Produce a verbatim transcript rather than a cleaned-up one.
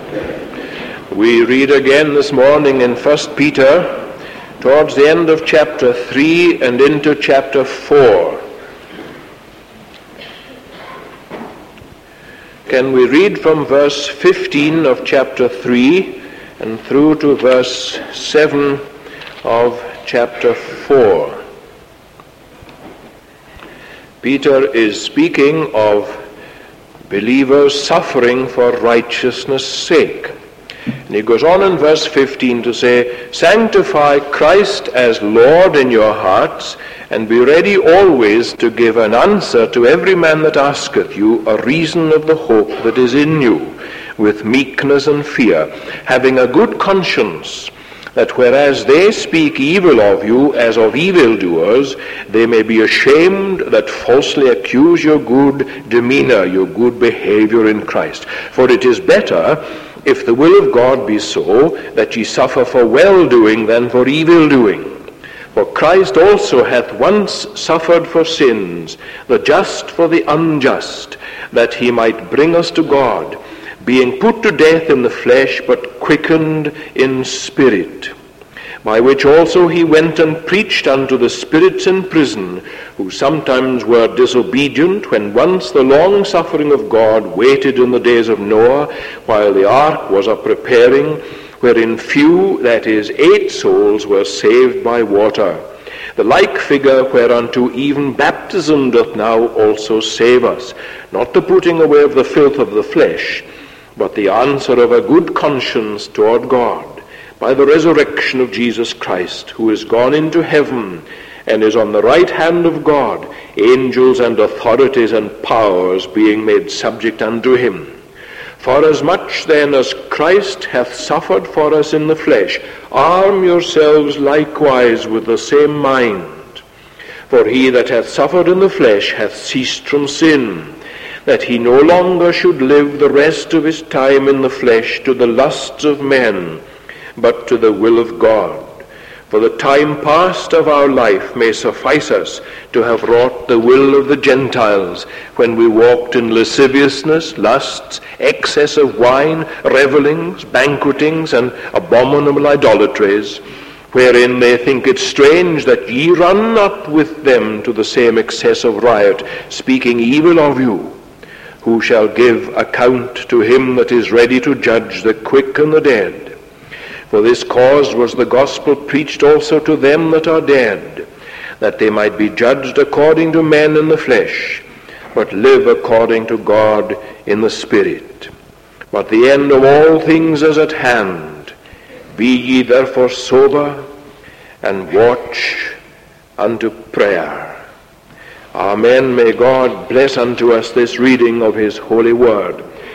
We read again this morning in First Peter, towards the end of chapter three and into chapter four. Can we read from verse fifteen of chapter three and through to verse seven of chapter four? Peter is speaking of believers suffering for righteousness' sake. And he goes on in verse fifteen to say, "Sanctify Christ as Lord in your hearts, and be ready always to give an answer to every man that asketh you a reason of the hope that is in you, with meekness and fear, having a good conscience, that whereas they speak evil of you as of evildoers, they may be ashamed that falsely accuse your good demeanor, your good behavior in Christ. For it is better, if the will of God be so, that ye suffer for well-doing than for evil-doing. For Christ also hath once suffered for sins, the just for the unjust, that he might bring us to God, being put to death in the flesh, but quickened in spirit. By which also he went and preached unto the spirits in prison, who sometimes were disobedient, when once the long suffering of God waited in the days of Noah, while the ark was a preparing, wherein few, that is, eight souls, were saved by water. The like figure whereunto even baptism doth now also save us, not the putting away of the filth of the flesh, but the answer of a good conscience toward God, by the resurrection of Jesus Christ, who is gone into heaven, and is on the right hand of God, angels and authorities and powers being made subject unto him. Forasmuch then as Christ hath suffered for us in the flesh, arm yourselves likewise with the same mind. For he that hath suffered in the flesh hath ceased from sin, that he no longer should live the rest of his time in the flesh to the lusts of men, but to the will of God. For the time past of our life may suffice us to have wrought the will of the Gentiles, when we walked in lasciviousness, lusts, excess of wine, revellings, banquetings, and abominable idolatries, wherein they think it strange that ye run not with them to the same excess of riot, speaking evil of you, who shall give account to him that is ready to judge the quick and the dead. For this cause was the gospel preached also to them that are dead, that they might be judged according to men in the flesh, but live according to God in the Spirit. But the end of all things is at hand. Be ye therefore sober, and watch unto prayer." Amen. May God bless unto us this reading of his holy word.